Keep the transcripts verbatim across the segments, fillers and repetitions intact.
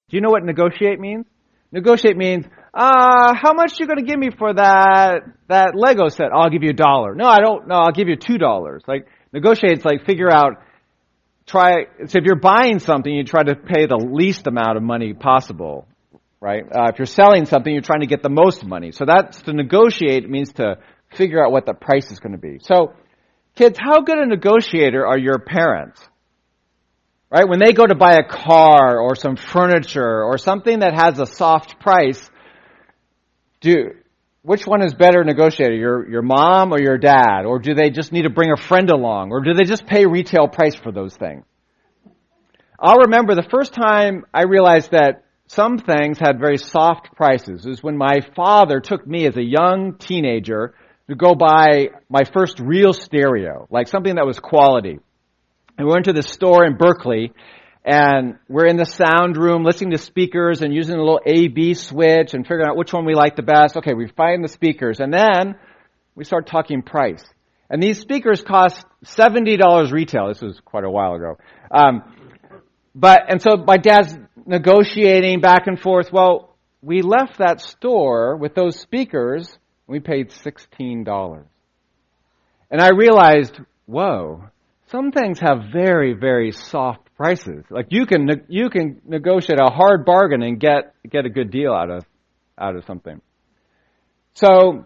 Do you know what negotiate means? Negotiate means, uh, how much you going to give me for that that Lego set? I'll give you a dollar. No, I don't. No, I'll give you two dollars. Like, negotiate's like figure out, try, so if you're buying something, you try to pay the least amount of money possible, right? Uh, if you're selling something, you're trying to get the most money. So that's to negotiate. It means to figure out what the price is going to be. So, kids, how good a negotiator are your parents? Right? When they go to buy a car or some furniture or something that has a soft price, do which one is better negotiator, your your mom or your dad? Or do they just need to bring a friend along? Or do they just pay retail price for those things? I'll remember the first time I realized that some things had very soft prices is when my father took me as a young teenager to go buy my first real stereo, like something that was quality. And we went to this store in Berkeley, and we're in the sound room listening to speakers and using a little A B switch and figuring out which one we like the best. Okay, we find the speakers, and then we start talking price. And these speakers cost seventy dollars retail. This was quite a while ago. Um, but, and so my dad's negotiating back and forth. Well, we left that store with those speakers, and we paid sixteen dollars. And I realized, whoa, some things have very, very soft prices. Like you can you can negotiate a hard bargain and get get a good deal out of out of something. So,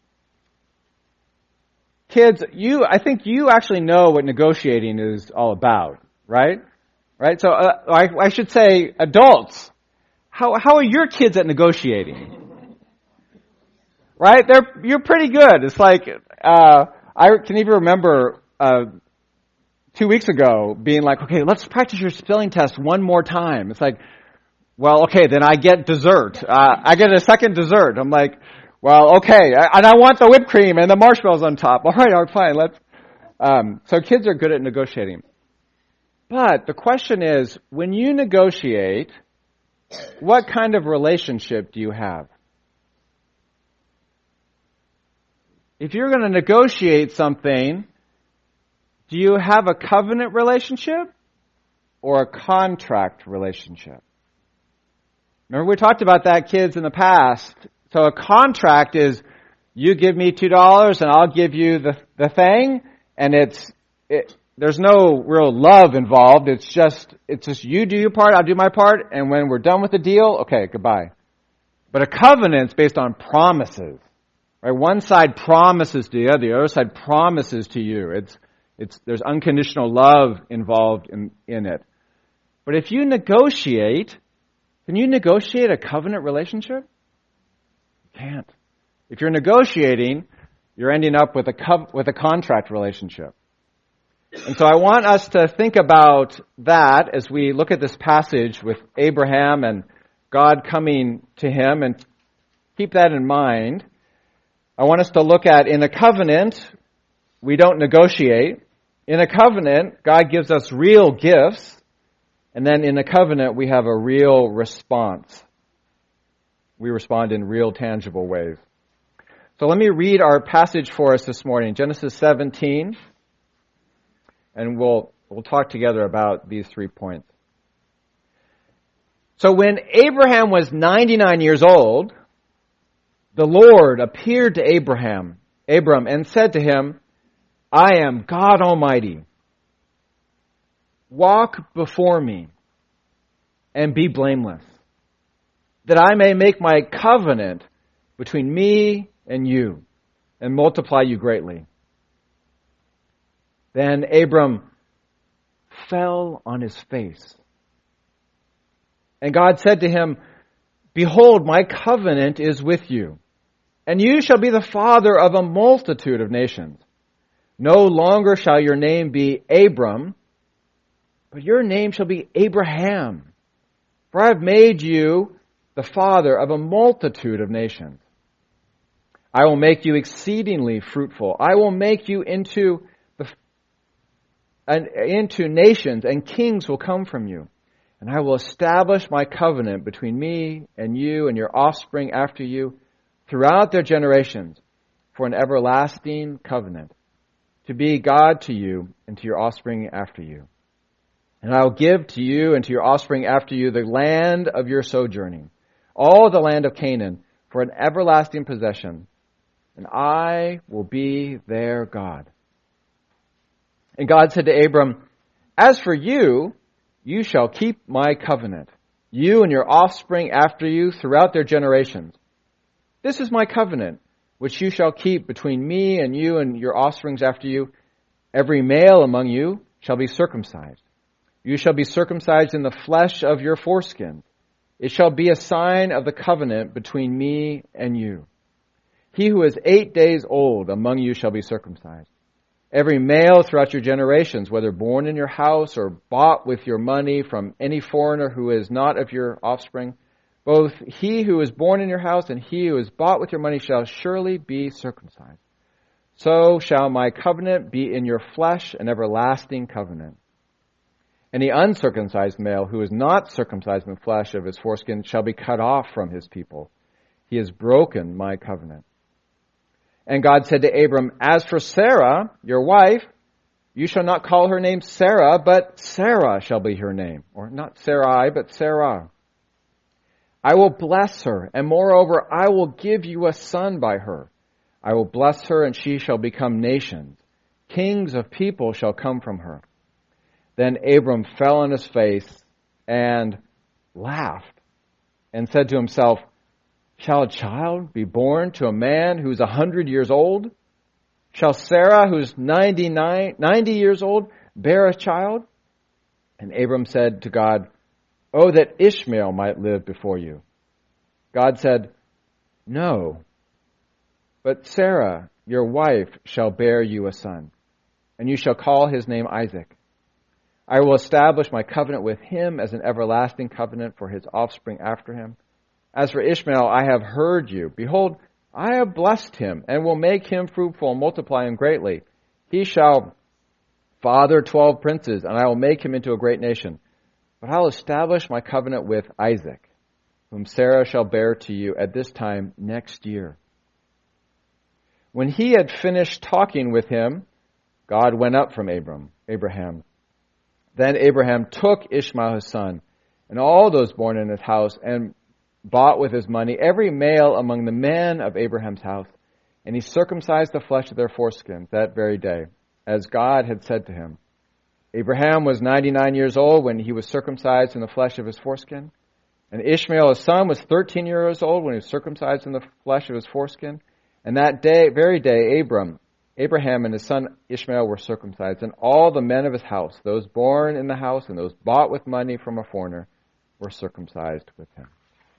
kids, you I think you actually know what negotiating is all about, right? Right. So uh, I, I should say, adults, how how are your kids at negotiating? Right? They're you're pretty good. It's like uh, I can even remember. Uh, Two weeks ago, being like, okay, let's practice your spelling test one more time. It's like, well, okay, then I get dessert. Uh, I get a second dessert. I'm like, well, okay, and I want the whipped cream and the marshmallows on top. All right, all right, fine. Let's. Um, so kids are good at negotiating. But the question is, when you negotiate, what kind of relationship do you have? If you're going to negotiate something, do you have a covenant relationship or a contract relationship? Remember we talked about that, kids, in the past. So a contract is you give me two dollars and I'll give you the the thing, and it's it, there's no real love involved. It's just it's just you do your part, I'll do my part, and when we're done with the deal, okay, goodbye. But a covenant's based on promises. Right? One side promises to the other, the other side promises to you. It's It's, there's unconditional love involved in, in it. But if you negotiate, can you negotiate a covenant relationship? You can't. If you're negotiating, you're ending up with a co- with a contract relationship. And so I want us to think about that as we look at this passage with Abraham and God coming to him, and keep that in mind. I want us to look at, in a covenant, we don't negotiate. In a covenant, God gives us real gifts, and then in a covenant, we have a real response. We respond in real, tangible ways. So let me read our passage for us this morning, Genesis seventeen, and we'll we'll talk together about these three points. So when Abraham was ninety-nine years old, the Lord appeared to Abraham, Abram, and said to him, I am God Almighty. Walk before me and be blameless, that I may make my covenant between me and you and multiply you greatly. Then Abram fell on his face. And God said to him, Behold, my covenant is with you, and you shall be the father of a multitude of nations. No longer shall your name be Abram, but your name shall be Abraham. For I have made you the father of a multitude of nations. I will make you exceedingly fruitful. I will make you into the and into nations, and kings will come from you. And I will establish my covenant between me and you and your offspring after you throughout their generations for an everlasting covenant, to be God to you and to your offspring after you. And I will give to you and to your offspring after you the land of your sojourning, all the land of Canaan, for an everlasting possession, and I will be their God. And God said to Abram, as for you, you shall keep my covenant, you and your offspring after you throughout their generations. This is my covenant, which you shall keep between me and you and your offsprings after you. Every male among you shall be circumcised. You shall be circumcised in the flesh of your foreskin. It shall be a sign of the covenant between me and you. He who is eight days old among you shall be circumcised. Every male throughout your generations, whether born in your house or bought with your money from any foreigner who is not of your offspring, both he who is born in your house and he who is bought with your money shall surely be circumcised. So shall my covenant be in your flesh, an everlasting covenant. Any uncircumcised male who is not circumcised in the flesh of his foreskin shall be cut off from his people. He has broken my covenant. And God said to Abram, as for Sarah, your wife, you shall not call her name Sarah, but Sarah shall be her name. Or not Sarai, but Sarah. I will bless her, and moreover, I will give you a son by her. I will bless her, and she shall become nations. Kings of people shall come from her. Then Abram fell on his face and laughed and said to himself, shall a child be born to a man who's a hundred years old? Shall Sarah, who's ninety-nine, ninety years old, bear a child? And Abram said to God, oh, that Ishmael might live before you. God said, no, but Sarah, your wife, shall bear you a son, and you shall call his name Isaac. I will establish my covenant with him as an everlasting covenant for his offspring after him. As for Ishmael, I have heard you. Behold, I have blessed him, and will make him fruitful and multiply him greatly. He shall father twelve princes, and I will make him into a great nation. But I will establish my covenant with Isaac, whom Sarah shall bear to you at this time next year. When he had finished talking with him, God went up from Abram, Abraham. Then Abraham took Ishmael his son, and all those born in his house, and bought with his money every male among the men of Abraham's house. And he circumcised the flesh of their foreskins that very day, as God had said to him. Abraham was ninety-nine years old when he was circumcised in the flesh of his foreskin. And Ishmael his son was thirteen years old when he was circumcised in the flesh of his foreskin. And that day, very day, Abram, Abraham and his son Ishmael were circumcised, and all the men of his house, those born in the house and those bought with money from a foreigner, were circumcised with him.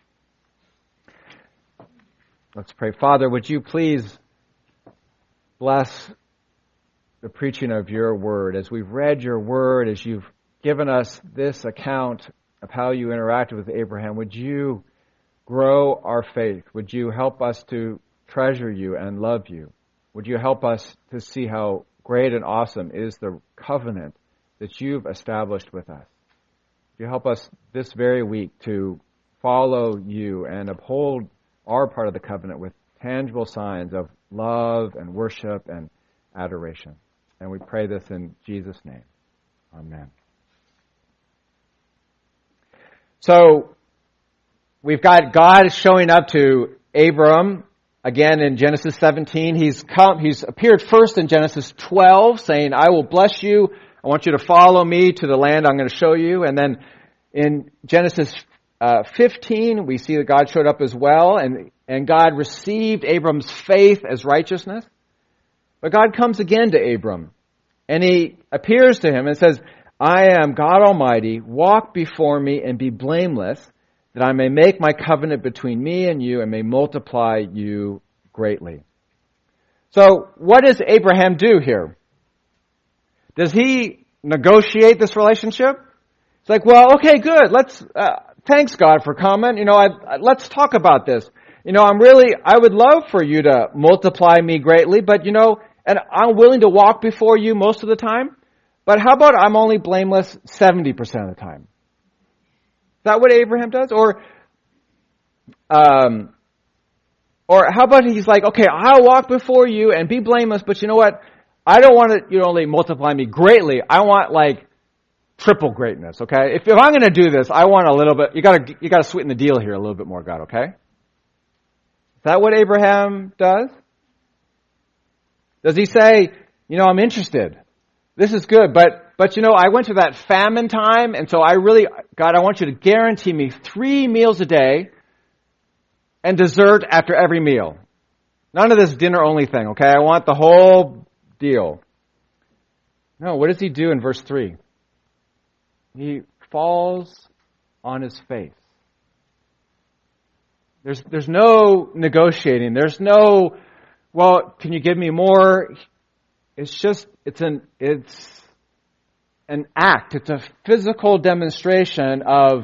Let's pray. Father, would you please bless the preaching of your word. As we've read your word, as you've given us this account of how you interacted with Abraham, would you grow our faith? Would you help us to treasure you and love you? Would you help us to see how great and awesome is the covenant that you've established with us? Would you help us this very week to follow you and uphold our part of the covenant with tangible signs of love and worship and adoration? And we pray this in Jesus' name. Amen. So, we've got God showing up to Abram again in Genesis seventeen. He's come, he's appeared first in Genesis twelve, saying, I will bless you. I want you to follow me to the land I'm going to show you. And then in Genesis uh, fifteen, we see that God showed up as well, and, and God received Abram's faith as righteousness. But God comes again to Abram, and he appears to him and says, I am God Almighty, walk before me and be blameless, that I may make my covenant between me and you and may multiply you greatly. So, what does Abraham do here? Does he negotiate this relationship? It's like, well, okay, good. Let's, uh, thanks God for coming. You know, I, I, let's talk about this. You know, I'm really, I would love for you to multiply me greatly, but you know, and I'm willing to walk before you most of the time. But how about I'm only blameless seventy percent of the time? Is that what Abraham does? Or, um, or how about he's like, okay, I'll walk before you and be blameless, but you know what? I don't want to, you only multiply me greatly. I want like triple greatness, okay? If, if I'm going to do this, I want a little bit, you gotta, you gotta sweeten the deal here a little bit more, God, okay? Is that what Abraham does? Does he say, you know, I'm interested. This is good, but, but you know, I went through that famine time, and so I really, God, I want you to guarantee me three meals a day and dessert after every meal. None of this dinner-only thing, okay? I want the whole deal. No, what does he do in verse three? He falls on his face. There's, there's no negotiating. There's no, well, can you give me more? It's just, it's an, it's an act. It's a physical demonstration of,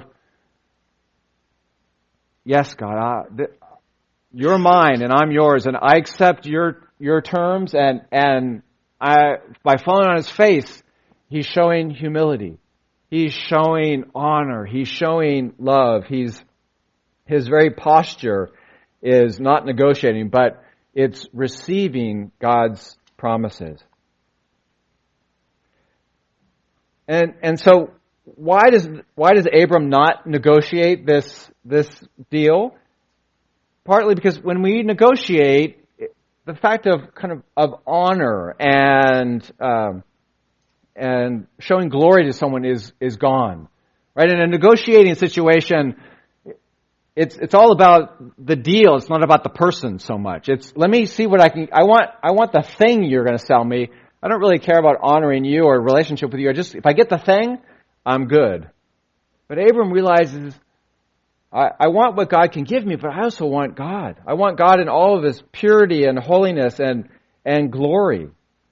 yes, God, I, th- you're mine and I'm yours, and I accept your your terms. And and I, by falling on his face, he's showing humility. He's showing honor. He's showing love. He's his very posture is not negotiating, but it's receiving God's promises. And and so why does why does Abram not negotiate this this deal? Partly because when we negotiate, the fact of kind of, of honor and um, and showing glory to someone is is gone, right? In a negotiating situation, it's it's all about the deal. It's not about the person so much. It's let me see what I can. I want I want the thing you're going to sell me. I don't really care about honoring you or relationship with you. I just if I get the thing, I'm good. But Abram realizes, I, I want what God can give me, but I also want God. I want God in all of His purity and holiness and, and glory.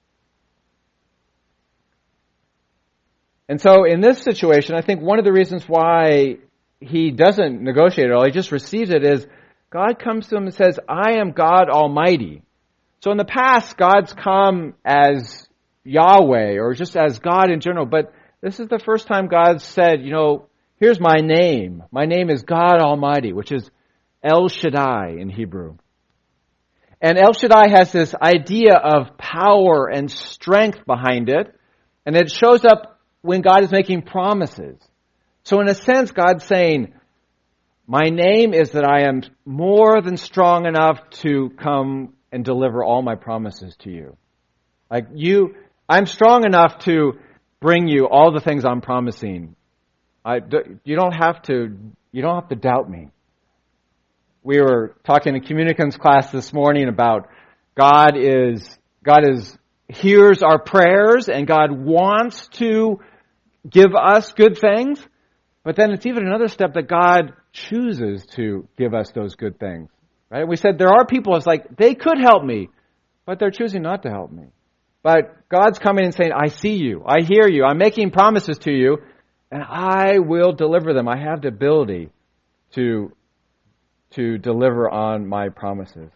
And so in this situation, I think one of the reasons why he doesn't negotiate at all, he just receives it, is God comes to him and says, I am God Almighty. So in the past, God's come as Yahweh or just as God in general, but this is the first time God said, you know, here's my name. My name is God Almighty, which is El Shaddai in Hebrew. And El Shaddai has this idea of power and strength behind it, and it shows up when God is making promises. So in a sense, God's saying, my name is that I am more than strong enough to come and deliver all my promises to you. Like you, I'm strong enough to bring you all the things I'm promising. I, you don't have to, you don't have to doubt me. We were talking in communicants class this morning about God is, God is, hears our prayers and God wants to give us good things. But then it's even another step that God chooses to give us those good things. Right? We said there are people, it's like, they could help me, but they're choosing not to help me. But God's coming and saying, I see you, I hear you, I'm making promises to you, and I will deliver them. I have the ability to, to deliver on my promises.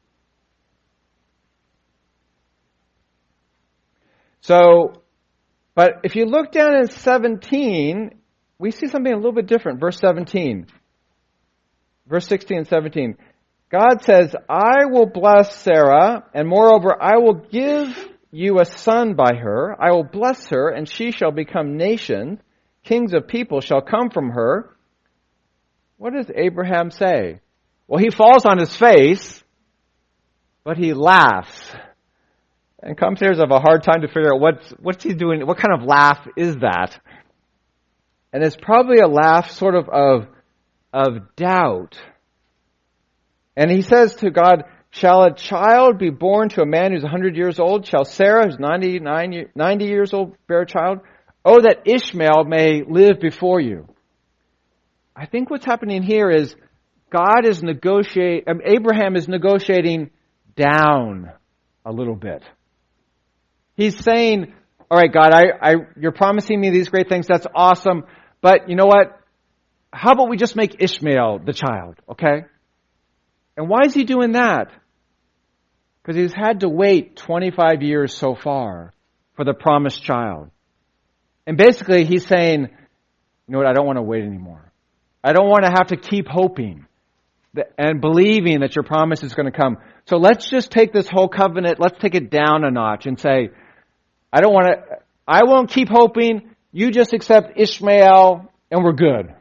So, but if you look down in seventeen, we see something a little bit different. Verse seventeen. Verse sixteen and seventeen. God says, I will bless Sarah, and moreover, I will give you a son by her. I will bless her, and she shall become nations. Kings of people shall come from her. What does Abraham say? Well, he falls on his face, but he laughs. And commentators have a hard time to figure out what's, what's he doing, what kind of laugh is that? And it's probably a laugh sort of of, of doubt. And he says to God, shall a child be born to a man who's one hundred years old? Shall Sarah, who's ninety-nine, ninety years old, bear a child? Oh, that Ishmael may live before you. I think what's happening here is God is negotiating, um, Abraham is negotiating down a little bit. He's saying, all right, God, I, I, you're promising me these great things. That's awesome. But you know what? How about we just make Ishmael the child, okay? And why is he doing that? Because he's had to wait twenty-five years so far for the promised child. And basically he's saying, you know what, I don't want to wait anymore. I don't want to have to keep hoping that, and believing that your promise is going to come. So let's just take this whole covenant, let's take it down a notch and say, I don't want to, I won't keep hoping, you just accept Ishmael and we're good.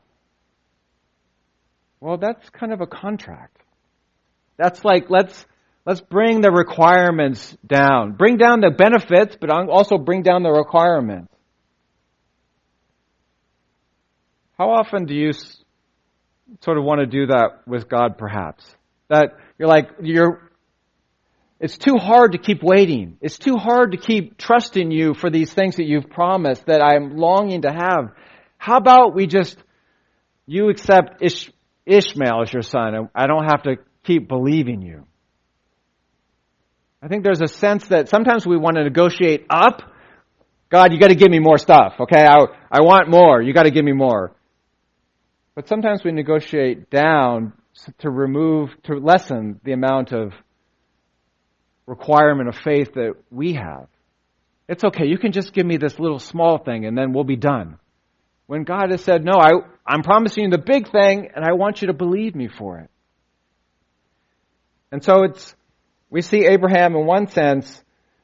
Well, that's kind of a contract. That's like, let's let's bring the requirements down. Bring down the benefits, but also bring down the requirements. How often do you sort of want to do that with God, perhaps? That you're like, you're, it's too hard to keep waiting. It's too hard to keep trusting you for these things that you've promised that I'm longing to have. How about we just, you accept Ish, Ishmael as your son, and I don't have to keep believing you. I think there's a sense that sometimes we want to negotiate up. God, you got to give me more stuff, okay? I, I want more. You got to give me more. But sometimes we negotiate down to remove, to lessen the amount of requirement of faith that we have. It's okay, you can just give me this little small thing and then we'll be done. When God has said, no, I, I'm promising you the big thing and I want you to believe me for it. And so it's, we see Abraham in one sense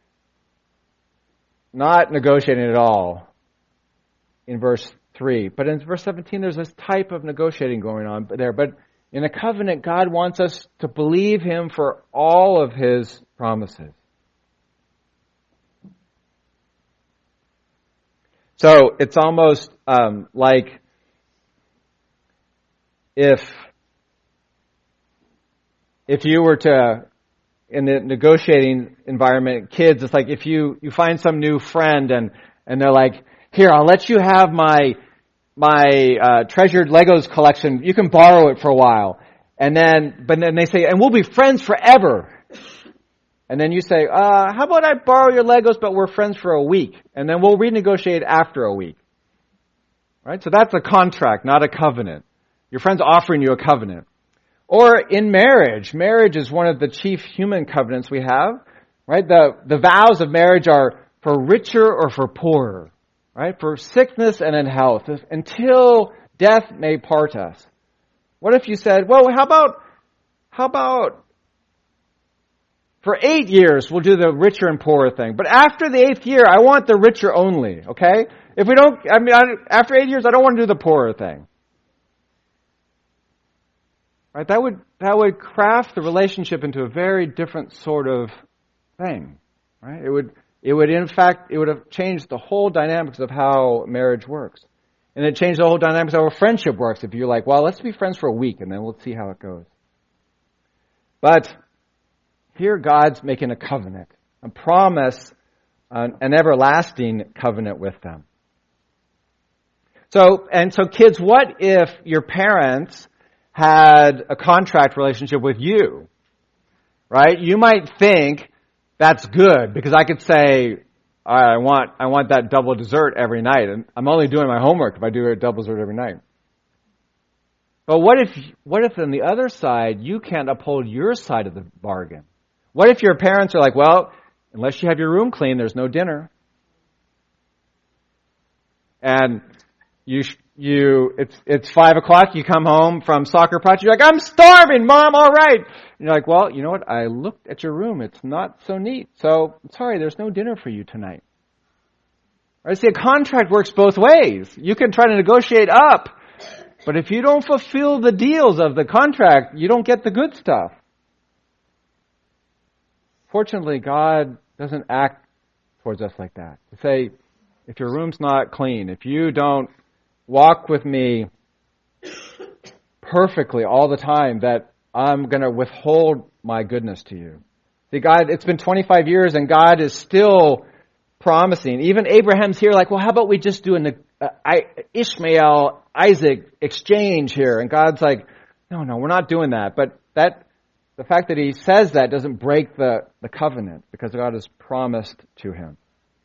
not negotiating at all in verse three. But in verse seventeen, there's this type of negotiating going on there. But in a covenant, God wants us to believe Him for all of His promises. So it's almost um, like if if you were to, in the negotiating environment, kids, it's like if you, you find some new friend and, and they're like, here, I'll let you have my my uh, treasured Legos collection. You can borrow it for a while. And then, but then they say, and we'll be friends forever. And then you say, uh, how about I borrow your Legos, but we're friends for a week. And then we'll renegotiate after a week. Right? So that's a contract, not a covenant. Your friend's offering you a covenant. Or in marriage. Marriage is one of the chief human covenants we have. Right? The, the vows of marriage are for richer or for poorer. Right? For sickness and in health. Until death may part us. What if you said, well, how about, how about for eight years we'll do the richer and poorer thing. But after the eighth year, I want the richer only, okay? If we don't, I mean, after eight years, I don't want to do the poorer thing. Right? That would, that would craft the relationship into a very different sort of thing. Right? It would, it would in fact, it would have changed the whole dynamics of how marriage works. And it changed the whole dynamics of how friendship works. If you're like, well, let's be friends for a week and then we'll see how it goes. But here God's making a covenant, a promise, an, an everlasting covenant with them. So, and so kids, what if your parents had a contract relationship with you? Right? You might think that's good because I could say, all right, I want, I want that double dessert every night, and I'm only doing my homework if I do a double dessert every night. But what if, what if on the other side, you can't uphold your side of the bargain? What if your parents are like, well, unless you have your room clean, there's no dinner. And you, you, it's, it's five o'clock, you come home from soccer practice, you're like, I'm starving, Mom, all right. And you're like, well, you know what, I looked at your room, it's not so neat, so, sorry, there's no dinner for you tonight. Right? See, a contract works both ways. You can try to negotiate up, but if you don't fulfill the deals of the contract, you don't get the good stuff. Fortunately, God doesn't act towards us like that. To say, if your room's not clean, if you don't walk with me perfectly all the time, that I'm going to withhold my goodness to you. See, God, it's been twenty-five years and God is still promising. Even Abraham's here like, well, how about we just do an uh, Ishmael, Isaac exchange here? And God's like, no, no, we're not doing that. But that, the fact that he says that doesn't break the, the covenant because God has promised to him.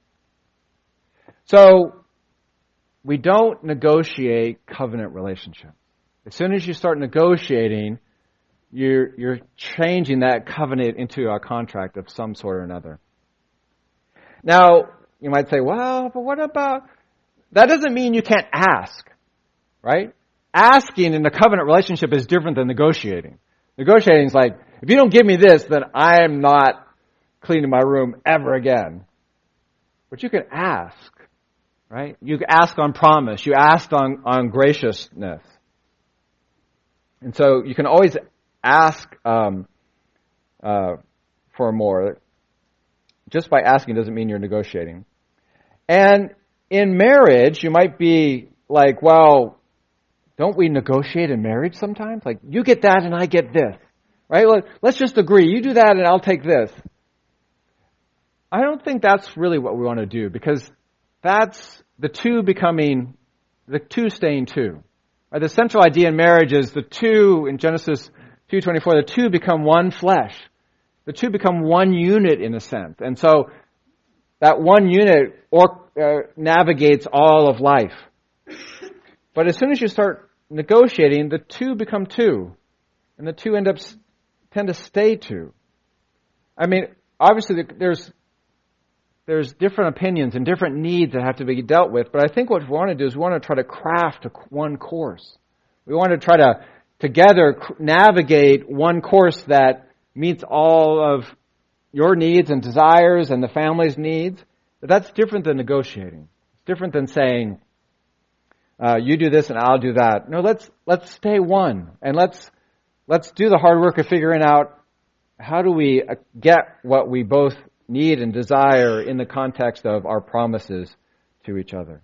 So, we don't negotiate covenant relationships. As soon as you start negotiating, you're, you're changing that covenant into a contract of some sort or another. Now, you might say, well, but what about, that doesn't mean you can't ask, right? Asking in a covenant relationship is different than negotiating. Negotiating is like, if you don't give me this, then I am not cleaning my room ever again. But you can ask. right? You ask on promise. You ask on, on graciousness. And so you can always ask um, uh, for more. Just by asking doesn't mean you're negotiating. And in marriage, you might be like, well, don't we negotiate in marriage sometimes? Like, you get that and I get this, right? Let's just agree. You do that and I'll take this. I don't think that's really what we want to do, because that's the two becoming, the two staying two. Right? The central idea in marriage is the two, in Genesis two twenty-four, the two become one flesh. The two become one unit in a sense. And so that one unit or, uh, navigates all of life. But as soon as you start negotiating, the two become two. And the two end up, tend to stay two. I mean, obviously there's, there's different opinions and different needs that have to be dealt with. But I think what we want to do is we want to try to craft a, one course. We want to try to together navigate one course that meets all of your needs and desires and the family's needs. But that's different than negotiating. It's different than saying, uh, you do this and I'll do that. No, let's let's stay one. And let's let's do the hard work of figuring out how do we get what we both need and desire in the context of our promises to each other.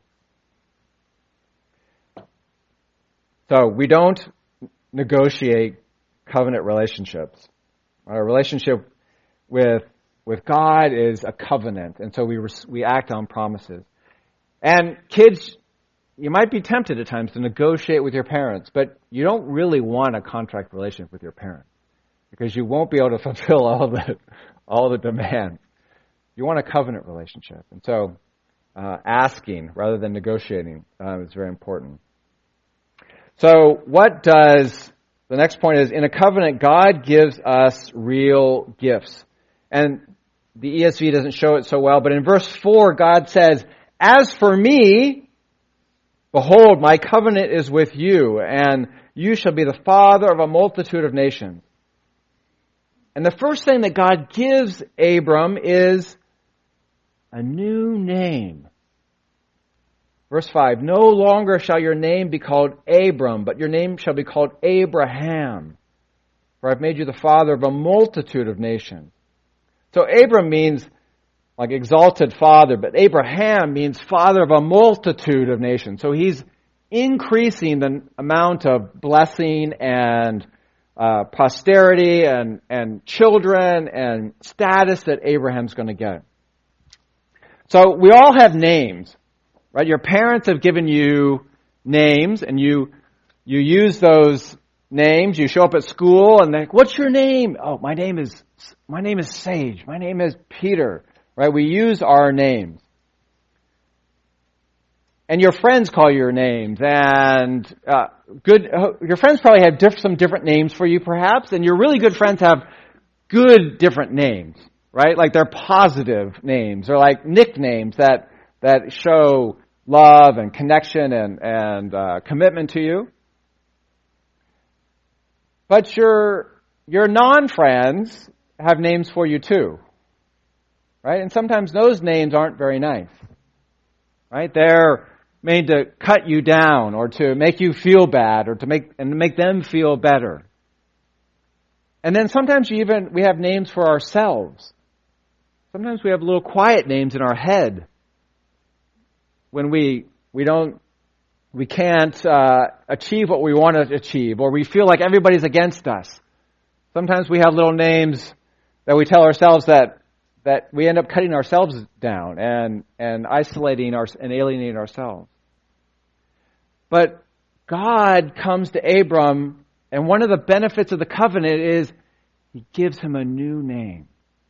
So we don't negotiate covenant relationships. Our relationship with with God is a covenant, and so we we act on promises. And kids, you might be tempted at times to negotiate with your parents, but you don't really want a contract relationship with your parents, because you won't be able to fulfill all the all the demands. You want a covenant relationship, and so uh, asking rather than negotiating uh, is very important. So, what does the next point is, in a covenant, God gives us real gifts. And the E S V doesn't show it so well, but in verse four, God says, as for me, behold, my covenant is with you, and you shall be the father of a multitude of nations. And the first thing that God gives Abram is a new name. Verse five, no longer shall your name be called Abram, but your name shall be called Abraham. For I've made you the father of a multitude of nations. So Abram means like exalted father, but Abraham means father of a multitude of nations. So he's increasing the amount of blessing and uh, posterity and, and children and status that Abraham's going to get. So we all have names. Right? Your parents have given you names, and you you use those names. You show up at school, and they're like, what's your name? Oh, my name is my name is Sage. My name is Peter. Right? We use our names. And your friends call your names, and uh, good. Your friends probably have diff- some different names for you, perhaps, and your really good friends have good different names, right? Like they're positive names, or like nicknames that that show love and connection and, and uh, commitment to you. But your your non-friends have names for you too. Right? And sometimes those names aren't very nice. Right? They're made to cut you down or to make you feel bad or to make and to make them feel better. And then sometimes you even we have names for ourselves. Sometimes we have little quiet names in our head. When we we don't we can't uh, achieve what we want to achieve, or we feel like everybody's against us. Sometimes we have little names that we tell ourselves that that we end up cutting ourselves down and and isolating our and alienating ourselves. But God comes to Abram, and one of the benefits of the covenant is He gives him a new name.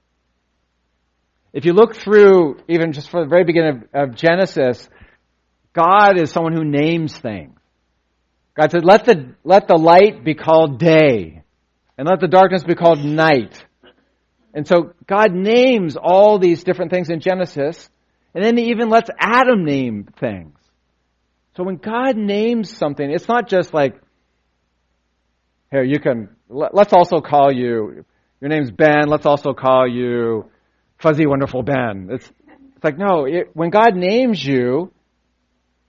If you look through, even just for the very beginning of, of Genesis, God is someone who names things. God said, let the, let the light be called day, and let the darkness be called night. And so God names all these different things in Genesis, and then He even lets Adam name things. So when God names something, it's not just like, here, you can, let's also call you, your name's Ben, let's also call you Fuzzy Wonderful Ben. It's, it's like, no, it, when God names you,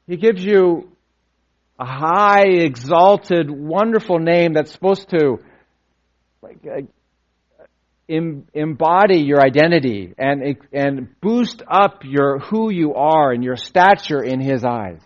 He gives you a high, exalted, wonderful name that's supposed to like, uh, em- embody your identity and and boost up your who you are and your stature in His eyes.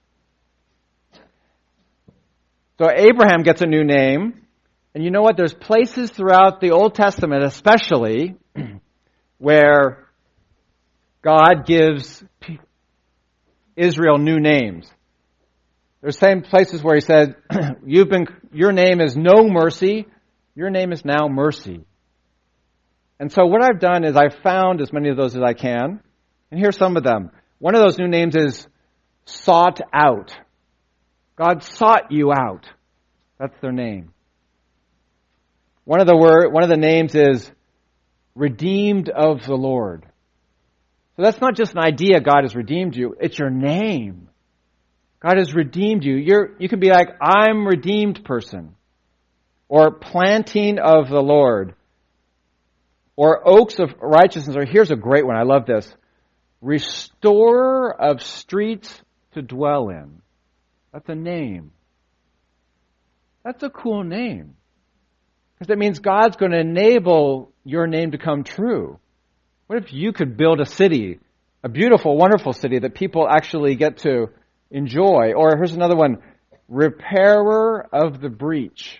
So Abraham gets a new name, and you know what? There's places throughout the Old Testament, especially, where God gives Israel new names. There's same places where He said, "You've been, your name is no mercy, your name is now mercy." And so what I've done is I've found as many of those as I can, and here's some of them. One of those new names is sought out. God sought you out. That's their name. One of the word, one of the names is redeemed of the Lord. So that's not just an idea, God has redeemed you. It's your name. God has redeemed you. You're, you can be like, I'm redeemed person. Or planting of the Lord. Or oaks of righteousness. Or here's a great one. I love this. Restorer of streets to dwell in. That's a name. That's a cool name. Because that means God's going to enable your name to come true. What if you could build a city, a beautiful, wonderful city that people actually get to enjoy? Or here's another one, repairer of the breach.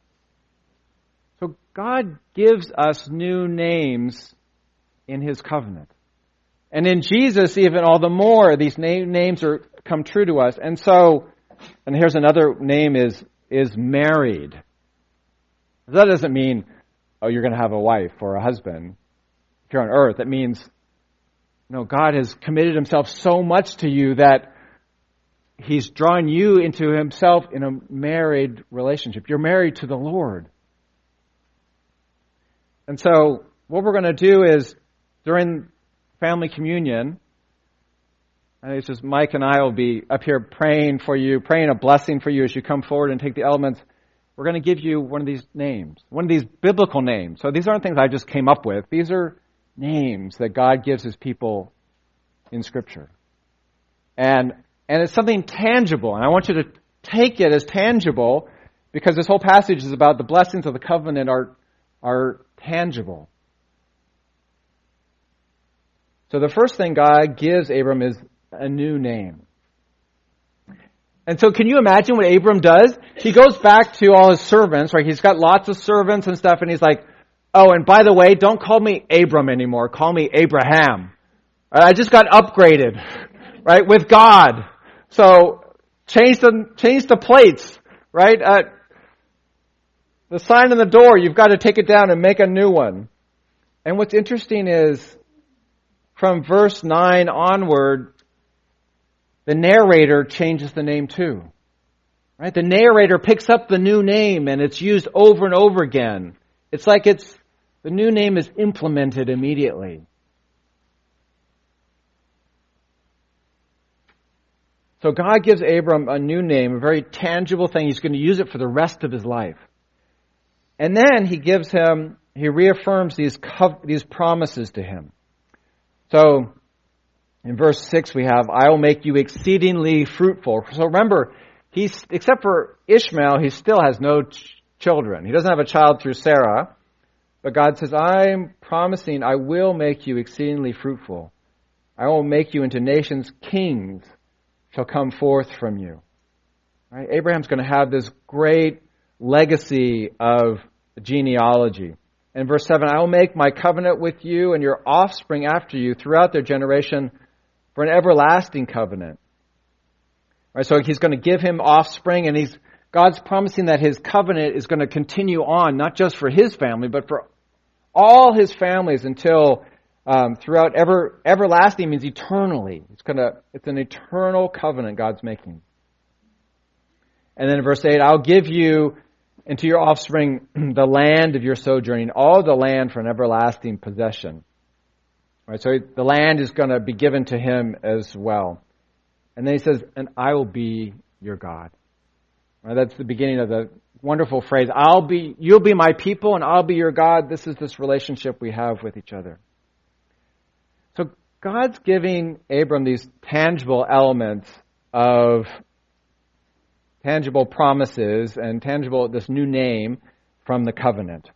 So God gives us new names in His covenant. And in Jesus, even all the more, these name, names are come true to us. And so, and here's another name is, is married. That doesn't mean, oh, you're going to have a wife or a husband here on earth. It means, no, God has committed Himself so much to you that He's drawn you into Himself in a married relationship. You're married to the Lord. And so what we're going to do is during family communion, and it's just Mike and I will be up here praying for you, praying a blessing for you as you come forward and take the elements. We're going to give you one of these names, one of these biblical names. So these aren't things I just came up with. These are names that God gives His people in Scripture. And and it's something tangible. And I want you to take it as tangible because this whole passage is about the blessings of the covenant are, are tangible. So the first thing God gives Abram is a new name. And so can you imagine what Abram does? He goes back to all his servants, right? He's got lots of servants and stuff, and he's like, oh, and by the way, don't call me Abram anymore. Call me Abraham. I just got upgraded, right, with God. So change the, change the plates, right? Uh, the sign on the door, you've got to take it down and make a new one. And what's interesting is, from verse nine onward, the narrator changes the name too. Right? The narrator picks up the new name and it's used over and over again. It's like it's the new name is implemented immediately. So God gives Abram a new name, a very tangible thing. He's going to use it for the rest of his life. And then he gives him, he reaffirms these co- these promises to him. So, in verse six we have, I will make you exceedingly fruitful. So remember, he's, except for Ishmael, he still has no ch- children. He doesn't have a child through Sarah. But God says, I'm promising I will make you exceedingly fruitful. I will make you into nations, kings shall come forth from you. Right? Abraham's going to have this great legacy of genealogy. In verse seven, I will make my covenant with you and your offspring after you throughout their generation for an everlasting covenant. Right, so he's going to give him offspring, and he's God's promising that his covenant is going to continue on, not just for his family, but for all his families until um, throughout ever everlasting means eternally. It's going to it's an eternal covenant God's making. And then in verse eight, I'll give you and to your offspring the land of your sojourning, all the land for an everlasting possession. All right, so the land is going to be given to him as well. And then he says, and I will be your God. All right, that's the beginning of the wonderful phrase, I'll be, you'll be my people and I'll be your God. This is this relationship we have with each other. So God's giving Abram these tangible elements of tangible promises and tangible, this new name from the covenant.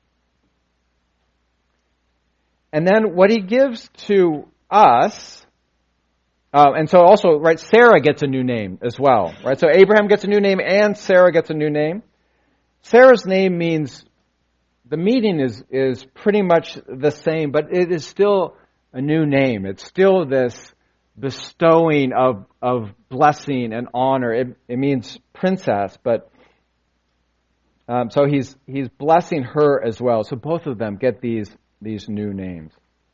And then what he gives to us, uh, and so also, right, Sarah gets a new name as well, right? So Abraham gets a new name and Sarah gets a new name. Sarah's name means, the meaning is, is pretty much the same, but it is still a new name. It's still this bestowing of, of blessing and honor. It, it means princess, but um, so he's he's blessing her as well. So both of them get these these new names.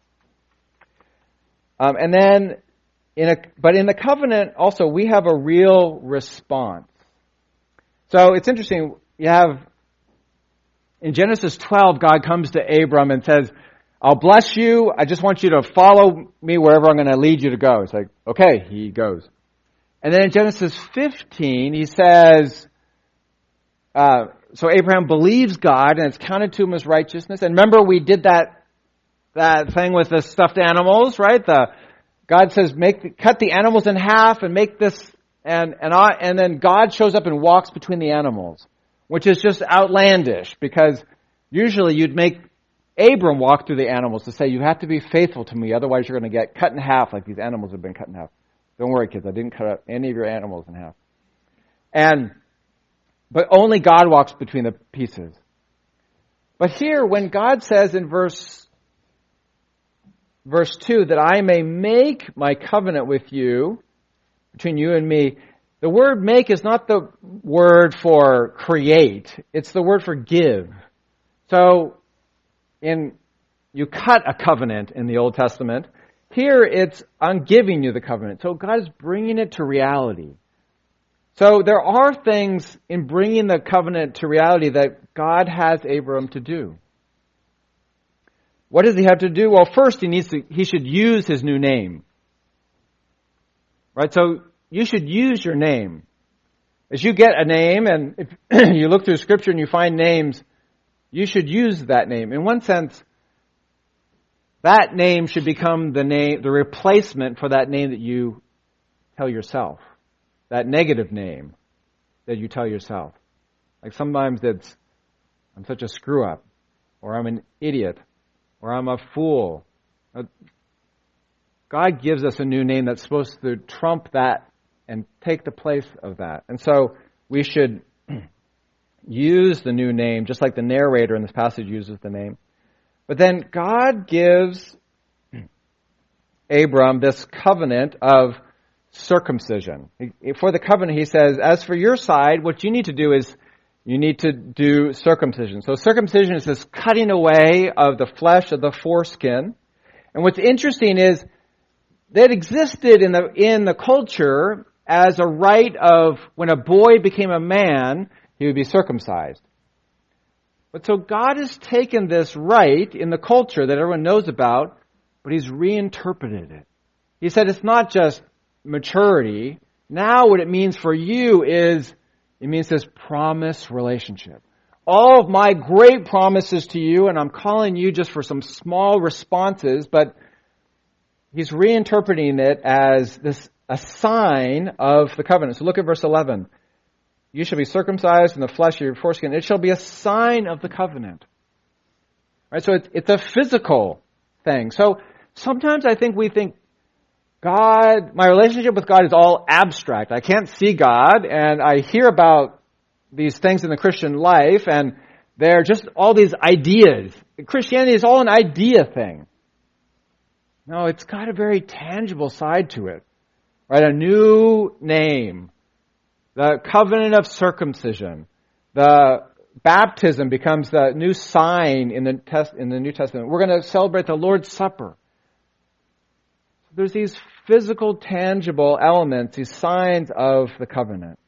Um, and then, in a but in the covenant also we have a real response. So it's interesting. You have in Genesis twelve, God comes to Abram and says, I'll bless you. I just want you to follow me wherever I'm going to lead you to go. It's like, okay, he goes. And then in Genesis fifteen, he says, uh, so Abraham believes God and it's counted to him as righteousness. And remember we did that that thing with the stuffed animals, right? The God says, make cut the animals in half and make this, and and I, and then God shows up and walks between the animals, which is just outlandish because usually you'd make Abram walked through the animals to say, you have to be faithful to me, otherwise you're going to get cut in half like these animals have been cut in half. Don't worry, kids, I didn't cut up any of your animals in half. And, but only God walks between the pieces. But here, when God says in verse, verse two, that I may make my covenant with you, between you and me, the word make is not the word for create, it's the word for give. So, In, you cut a covenant in the Old Testament. Here it's, I'm giving you the covenant. So God is bringing it to reality. So there are things in bringing the covenant to reality that God has Abram to do. What does he have to do? Well, first he needs to, he should use his new name. Right? So you should use your name. As you get a name, and if you look through Scripture and you find names, you should use that name. In one sense, that name should become the name, the replacement for that name that you tell yourself. That negative name that you tell yourself. Like sometimes it's, I'm such a screw up, or I'm an idiot, or I'm a fool. God gives us a new name that's supposed to trump that and take the place of that. And so we should use the new name, just like the narrator in this passage uses the name. But then God gives Abram this covenant of circumcision. For the covenant, he says, as for your side, what you need to do is you need to do circumcision. So circumcision is this cutting away of the flesh of the foreskin. And what's interesting is that existed in the in the culture as a rite of when a boy became a man, he would be circumcised. But so God has taken this rite in the culture that everyone knows about, but he's reinterpreted it. He said it's not just maturity. Now what it means for you is, it means this promise relationship. All of my great promises to you, and I'm calling you just for some small responses, but he's reinterpreting it as this a sign of the covenant. So look at verse eleven. You shall be circumcised in the flesh of your foreskin. It shall be a sign of the covenant. Right? So it's, it's a physical thing. So sometimes I think we think God, my relationship with God is all abstract. I can't see God, and I hear about these things in the Christian life, and they're just all these ideas. Christianity is all an idea thing. No, it's got a very tangible side to it. Right? A new name. The covenant of circumcision. The baptism becomes the new sign in the test, in the New Testament. We're going to celebrate the Lord's Supper. There's these physical, tangible elements, these signs of the covenant.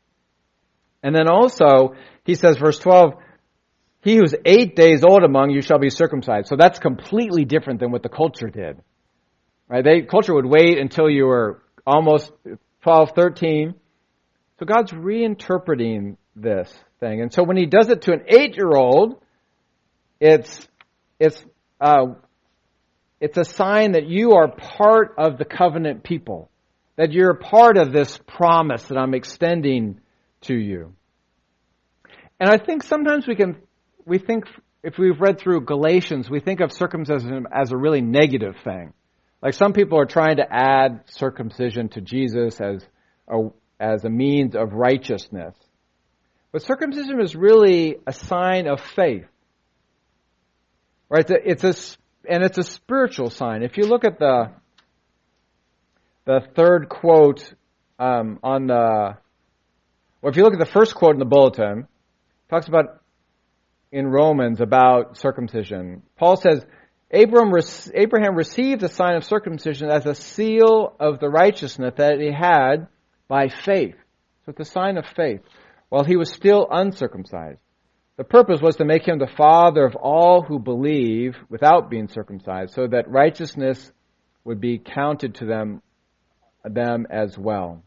And then also, he says, verse twelve, he who's eight days old among you shall be circumcised. So that's completely different than what the culture did. Right? They, culture would wait until you were almost twelve, thirteen. So God's reinterpreting this thing. And so when he does it to an eight-year-old, it's, it's, uh, it's a sign that you are part of the covenant people. that you're part of this promise that I'm extending to you. And I think sometimes we can, we think, if we've read through Galatians, we think of circumcision as a really negative thing. Like some people are trying to add circumcision to Jesus as a, as a means of righteousness. But circumcision is really a sign of faith. Right? It's a, and it's a spiritual sign. If you look at the the third quote um, on the, well, if you look at the first quote in the bulletin, it talks about in Romans about circumcision. Paul says, Abraham, Abraham received the sign of circumcision as a seal of the righteousness that he had by faith. So it's a sign of faith, while he was still uncircumcised. The purpose was to make him the father of all who believe without being circumcised, so that righteousness would be counted to them, them as well.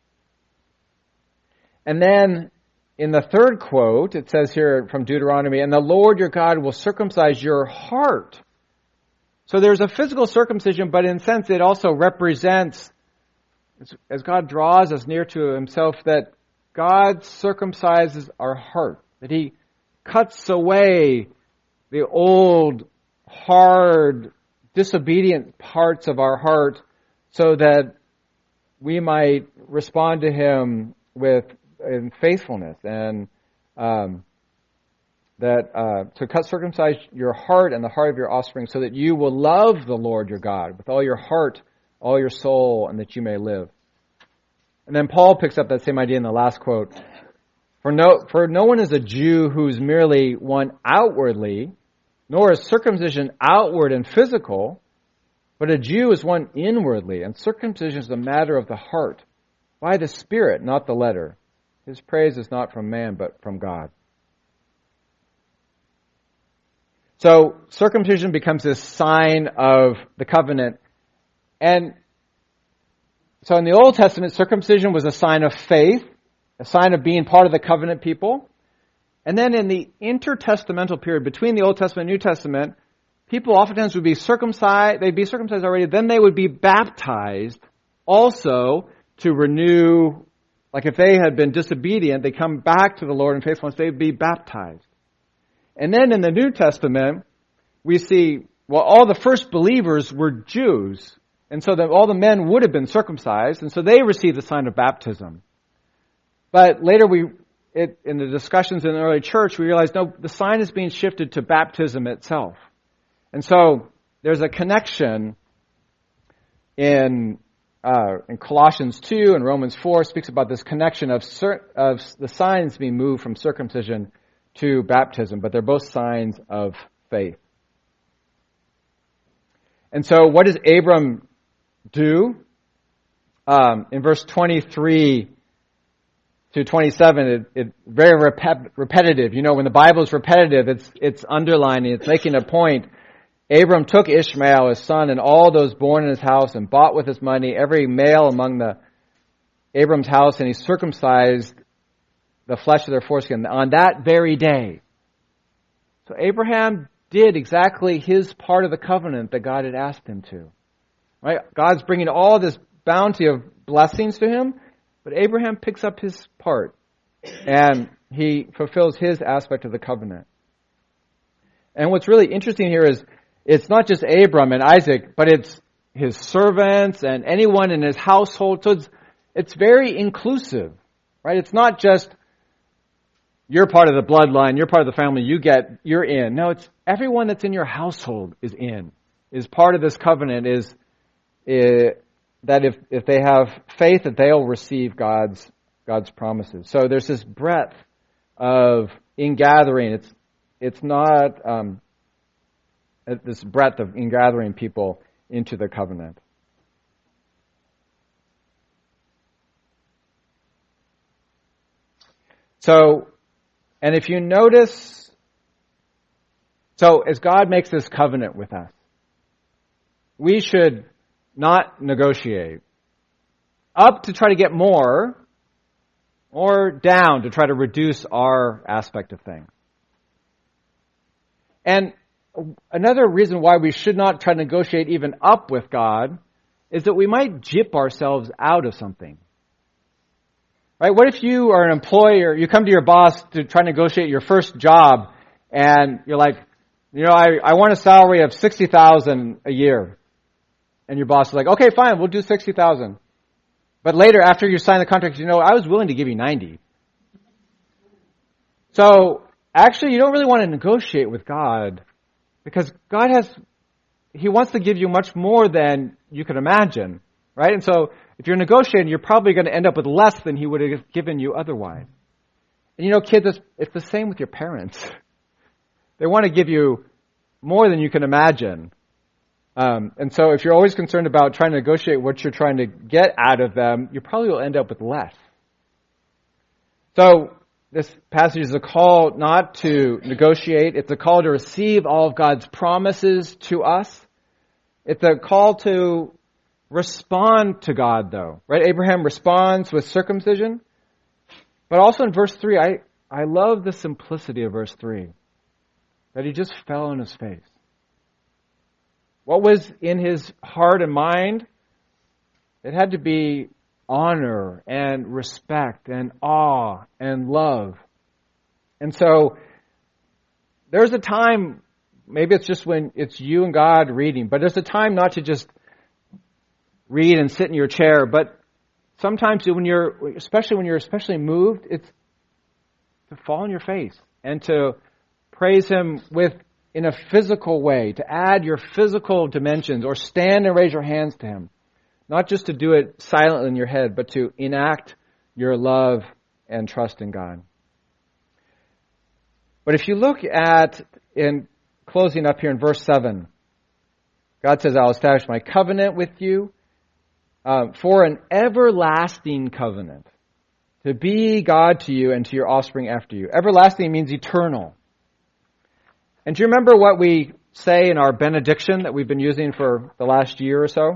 And then in the third quote, it says here from Deuteronomy, and the Lord your God will circumcise your heart. So there's a physical circumcision, but in a sense it also represents, as God draws us near to himself, that God circumcises our heart, that he cuts away the old, hard, disobedient parts of our heart so that we might respond to him with in faithfulness, and um, that uh, to cut circumcise your heart and the heart of your offspring, so that you will love the Lord your God with all your heart, all your soul, and that you may live. And then Paul picks up that same idea in the last quote. For no, for no one is a Jew who's merely one outwardly, nor is circumcision outward and physical, but a Jew is one inwardly, and circumcision is a matter of the heart, by the Spirit, not the letter. His praise is not from man, but from God. So circumcision becomes this sign of the covenant. And so in the Old Testament, circumcision was a sign of faith, a sign of being part of the covenant people. And then in the intertestamental period between the Old Testament and New Testament, people oftentimes would be circumcised, they'd be circumcised already, then they would be baptized also to renew. Like if they had been disobedient, they come back to the Lord in faithfulness, they'd be baptized. And then in the New Testament, we see, well, all the first believers were Jews. And so that all the men would have been circumcised, and so they received the sign of baptism. But later we, it, in the discussions in the early church, we realized, no, the sign is being shifted to baptism itself. And so there's a connection in Uh, in Colossians two and Romans four speaks about this connection of, cir- of the signs being moved from circumcision to baptism, but they're both signs of faith. And so what does Abram do? Um, in verse twenty-three to twenty-seven, it, it very rep- repetitive. You know, when the Bible is repetitive, it's it's underlining, it's making a point. Abram took Ishmael, his son, and all those born in his house, and bought with his money every male among the Abram's house, and he circumcised the flesh of their foreskin on that very day. So Abraham did exactly his part of the covenant that God had asked him to. Right? God's bringing all this bounty of blessings to him, but Abraham picks up his part, and he fulfills his aspect of the covenant. And what's really interesting here is it's not just Abram and Isaac, but it's his servants and anyone in his household. So it's, it's very inclusive, right? It's not just you're part of the bloodline, you're part of the family, you get, you're in. No, it's everyone that's in your household is in, is part of this covenant, is, is that if, if they have faith that they'll receive God's, God's promises. So there's this breadth of ingathering. It's, it's not, um, this breadth of ingathering people into the covenant. So, and if you notice, so as God makes this covenant with us, we should not negotiate up to try to get more or down to try to reduce our aspect of things. And another reason why we should not try to negotiate even up with God is that we might gyp ourselves out of something. Right? What if you are an employer, you come to your boss to try to negotiate your first job, and you're like, you know, I, I want a salary of sixty thousand a year. And your boss is like, okay, fine, we'll do sixty thousand. But later, after you sign the contract, you know, I was willing to give you ninety. So, actually, you don't really want to negotiate with God, because God has, He wants to give you much more than you can imagine, right? And so, if you're negotiating, you're probably going to end up with less than He would have given you otherwise. And you know, kids, it's, it's the same with your parents. They want to give you more than you can imagine. Um, and so if you're always concerned about trying to negotiate what you're trying to get out of them, you probably will end up with less. So this passage is a call not to negotiate. It's a call to receive all of God's promises to us. It's a call to respond to God, though. Right? Abraham responds with circumcision. But also in verse three, I, I love the simplicity of verse three. That he just fell on his face. What was in his heart and mind? It had to be honor and respect and awe and love. And so there's a time, maybe it's just when it's you and God reading, but there's a time not to just read and sit in your chair, but sometimes when you're, especially when you're especially moved, it's to fall on your face and to praise Him with in a physical way, to add your physical dimensions, or stand and raise your hands to Him. Not just to do it silently in your head, but to enact your love and trust in God. But if you look at, in closing up here in verse seven, God says, I'll establish my covenant with you uh, for an everlasting covenant, to be God to you and to your offspring after you. Everlasting means eternal. And do you remember what we say in our benediction that we've been using for the last year or so?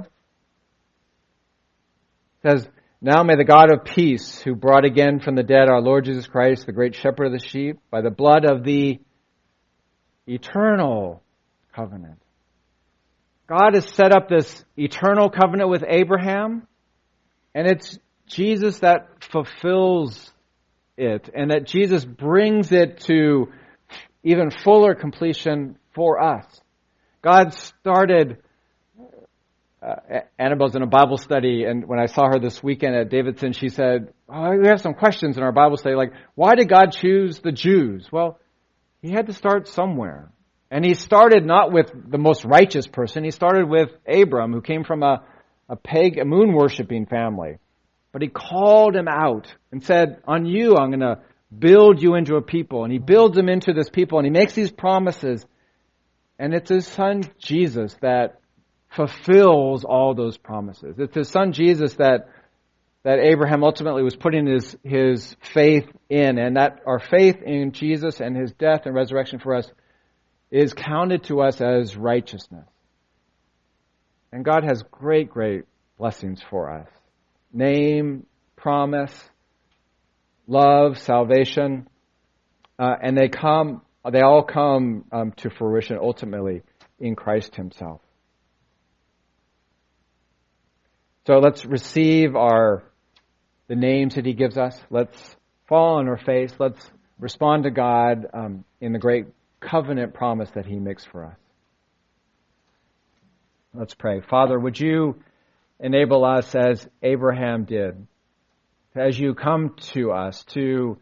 It says, now may the God of peace, who brought again from the dead our Lord Jesus Christ, the great shepherd of the sheep, by the blood of the eternal covenant. God has set up this eternal covenant with Abraham, and it's Jesus that fulfills it, and that Jesus brings it to even fuller completion for us. God started, uh, Annabelle's in a Bible study, and when I saw her this weekend at Davidson, she said, oh, we have some questions in our Bible study, like, why did God choose the Jews? Well, He had to start somewhere. And He started not with the most righteous person, He started with Abram, who came from a, a pagan, a moon-worshipping family. But He called him out and said, on you I'm going to build you into a people. And He builds them into this people, and He makes these promises. And it's His Son Jesus that fulfills all those promises. It's His Son Jesus that that Abraham ultimately was putting his, his faith in, and that our faith in Jesus and His death and resurrection for us is counted to us as righteousness. And God has great, great blessings for us. Name, promise, love, salvation, uh, and they come, they all come um, to fruition ultimately in Christ Himself. So let's receive our the names that He gives us. Let's fall on our face. Let's respond to God um, in the great covenant promise that He makes for us. Let's pray. Father, would You enable us as Abraham did, as You come to us, to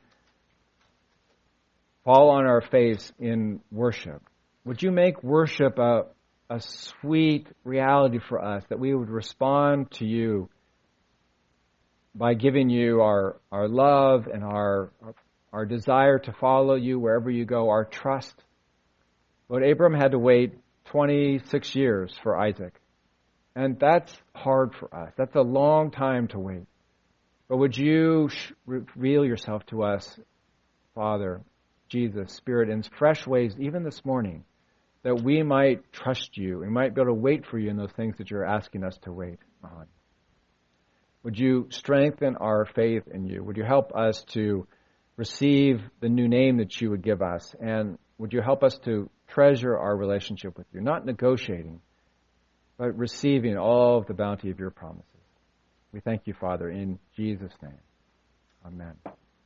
fall on our face in worship. Would You make worship a, a sweet reality for us, that we would respond to You by giving You our, our love and our, our desire to follow You wherever You go, our trust. Lord, Abraham had to wait twenty-six years for Isaac. And that's hard for us. That's a long time to wait. But would You reveal Yourself to us, Father, Jesus, Spirit, in fresh ways, even this morning, that we might trust You. We might be able to wait for You in those things that You're asking us to wait on. Would You strengthen our faith in You? Would You help us to receive the new name that You would give us? And would You help us to treasure our relationship with You? Not negotiating, but receiving all of the bounty of your promises. We thank you, Father, in Jesus' name. Amen.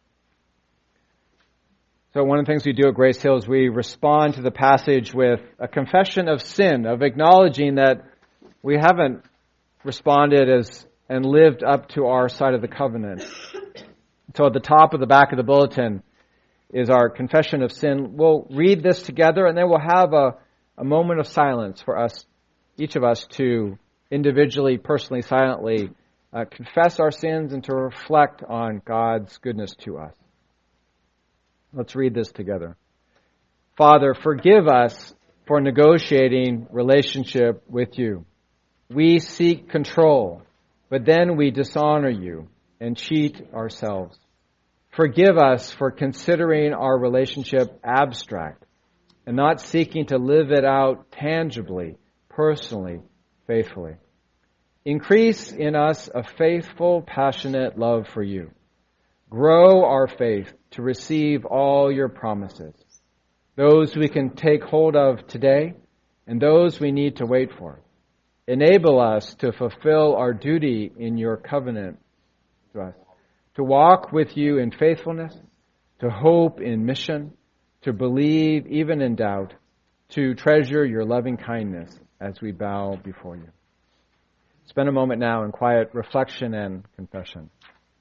So one of the things we do at Grace Hill is we respond to the passage with a confession of sin, of acknowledging that we haven't responded as and lived up to our side of the covenant. So at the top of the back of the bulletin is our confession of sin. We'll read this together, and then we'll have a, a moment of silence for us, each of us, to individually, personally, silently uh, confess our sins and to reflect on God's goodness to us. Let's read this together. Father, forgive us for negotiating relationship with you. We seek control, but then we dishonor you and cheat ourselves. Forgive us for considering our relationship abstract and not seeking to live it out tangibly, personally, faithfully. Increase in us a faithful, passionate love for you. Grow our faith to receive all your promises, those we can take hold of today and those we need to wait for. Enable us to fulfill our duty in your covenant to us, to walk with you in faithfulness, to hope in mission, to believe even in doubt, to treasure your loving kindness as we bow before you. Spend a moment now in quiet reflection and confession.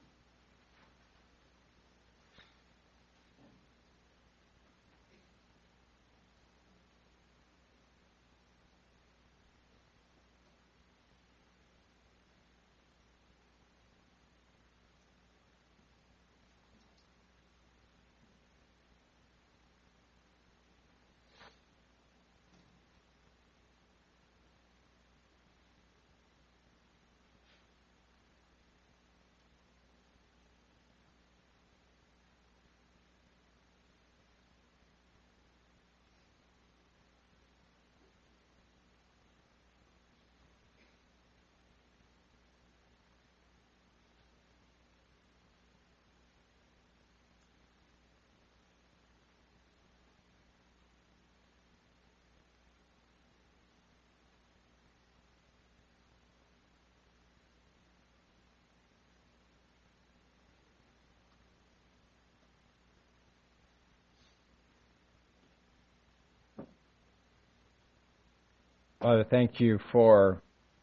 Father, thank you for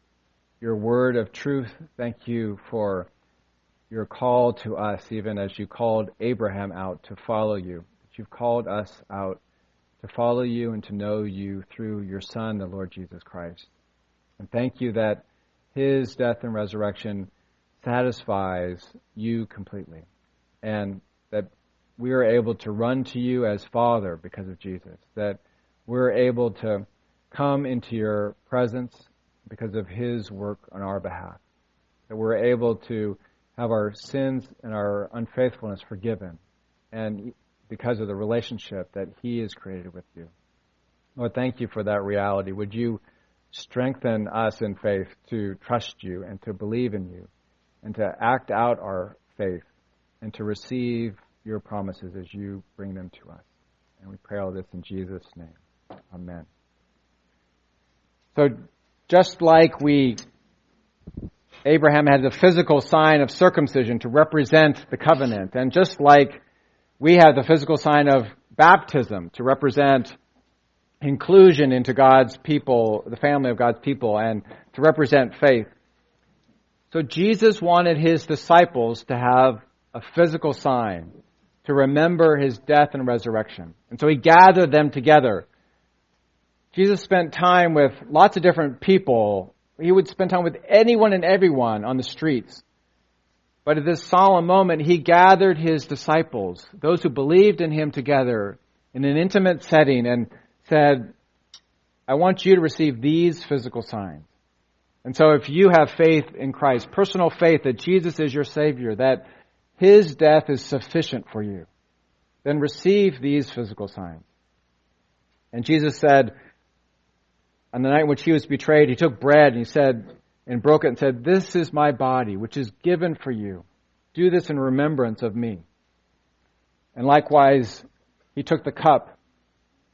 your word of truth. Thank you for your call to us, even as you called Abraham out to follow you. That you've called us out to follow you and to know you through your Son, the Lord Jesus Christ. And thank you that his death and resurrection satisfies you completely. And that we are able to run to you as Father because of Jesus. That we're able to come into your presence because of his work on our behalf. That we're able to have our sins and our unfaithfulness forgiven, and because of the relationship that he has created with you. Lord, thank you for that reality. Would you strengthen us in faith to trust you and to believe in you and to act out our faith and to receive your promises as you bring them to us. And we pray all this in Jesus' name. Amen. So just like we, Abraham had the physical sign of circumcision to represent the covenant, and just like we have the physical sign of baptism to represent inclusion into God's people, the family of God's people, and to represent faith. So Jesus wanted his disciples to have a physical sign to remember his death and resurrection. And so he gathered them together. Jesus spent time with lots of different people. He would spend time with anyone and everyone on the streets. But at this solemn moment, he gathered his disciples, those who believed in him, together in an intimate setting and said, I want you to receive these physical signs. And so if you have faith in Christ, personal faith that Jesus is your Savior, that his death is sufficient for you, then receive these physical signs. And Jesus said, on the night in which he was betrayed, he took bread and he said, and broke it and said, this is my body, which is given for you. Do this in remembrance of me. And likewise, he took the cup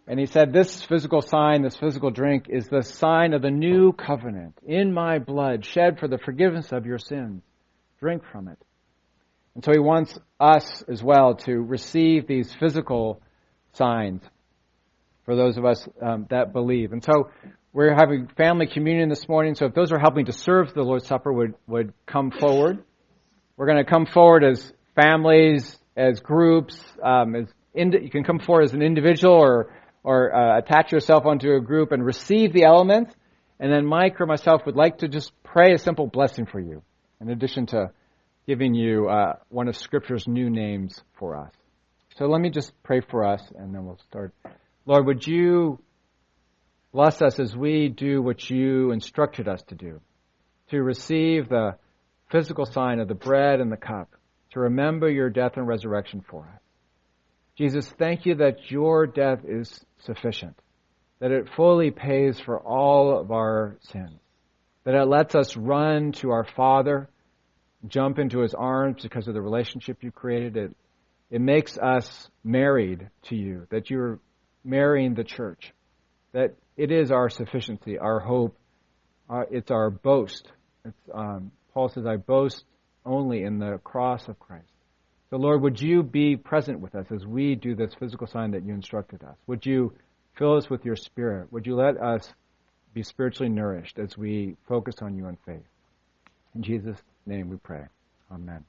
And he said, this physical sign, this physical drink, is the sign of the new covenant in my blood, shed for the forgiveness of your sins. Drink from it. And so he wants us as well to receive these physical signs for those of us um, that believe. And so we're having family communion this morning. So if those are helping to serve the Lord's Supper would, would come forward. We're going to come forward as families, as groups. Um, as ind- you can come forward as an individual or or uh, attach yourself onto a group and receive the elements. And then Mike or myself would like to just pray a simple blessing for you, in addition to giving you uh, one of Scripture's new names for us. So let me just pray for us, and then we'll start. Lord, would you bless us as we do what you instructed us to do, to receive the physical sign of the bread and the cup, to remember your death and resurrection for us. Jesus, thank you that your death is sufficient, that it fully pays for all of our sins, that it lets us run to our Father, jump into his arms because of the relationship you created. It, it makes us married to you, that you're marrying the church, that it is our sufficiency, our hope, our, it's our boast. It's, um, Paul says, I boast only in the cross of Christ. So, Lord, would you be present with us as we do this physical sign that you instructed us? Would you fill us with your Spirit? Would you let us be spiritually nourished as we focus on you in faith? In Jesus' name we pray. Amen.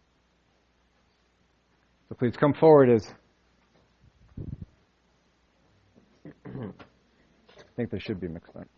So please come forward as... I think they should be mixed up.